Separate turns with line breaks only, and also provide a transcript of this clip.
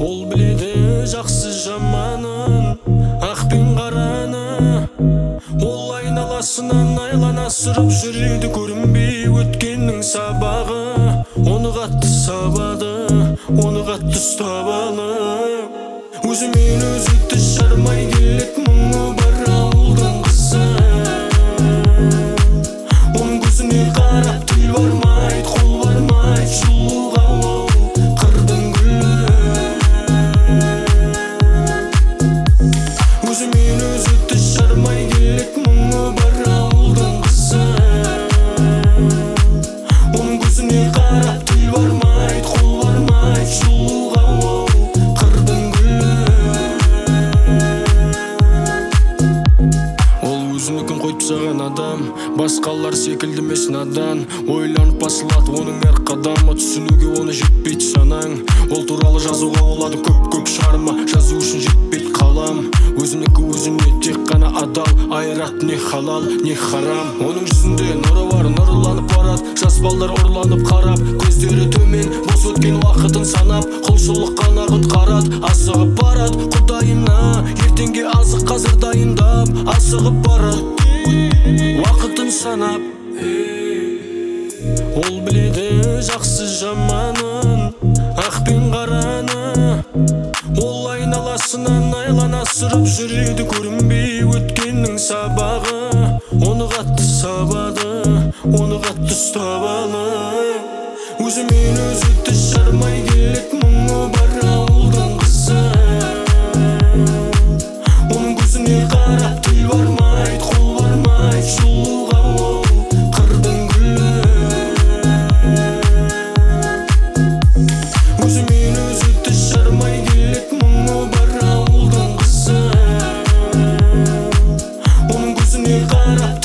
Ол біледі жақсы жаманын, ақ пен қараны. Ол айналасынан айлана сырып жүреді, көрінбей өткеннің сабағы. Оны қатты сабады, оны қатты ұстап алып, өзімен өзі тіс жармай келеді. Мұңы бар ауылдың қызы, оның көзіне қарап тіл бармайды, қол бармайды жылуға ол қырдың гүлі. Өзімен өзі тіс жармай келеді. Мұңы бар ауылдың қызы, оның көзіне қарап тіл бармайды, қол бармайды жылуға ол қырдың гүлі. Ол өзінікін қойып тастаған адам, басқалар секілді емес надан. Ойланып басылады оның әр қадамы, түсінуге оны жетпейді санаң. Ол туралы жазуға болады көп шығарма, жазу үшін жетпейді қалам. Өзінікі өзіне тек қана адал, айырат не халал, не харам. Оның жүзінде нұры бар, нұрланып барады, жас балдар ұрланып қарап, көздері төмен, бос өткен уақытын санап, құлшылық қана құтқарады, асығып барады құдайына. Ертеңге азық қазір дайындап, асығып барады, уақытын санап. Ол біледі жақсы жаманын, ақ пен қараны. Ол айналасынан айлана сырып жүреді, көрінбей өткеннің сабағы. Оны қатты сабады, оны қатты ұстап алып, өзімен өзі тіс жармай келеді. Мұңы бар ауылдың қызы, оның көзіне қарап тіл бармайды, қол бармайды жылуға ол қырдың гүлі. Өзімен өзі тіс жармай келеді. Мұңы бар ауылдың қызы, оның көзіне қарап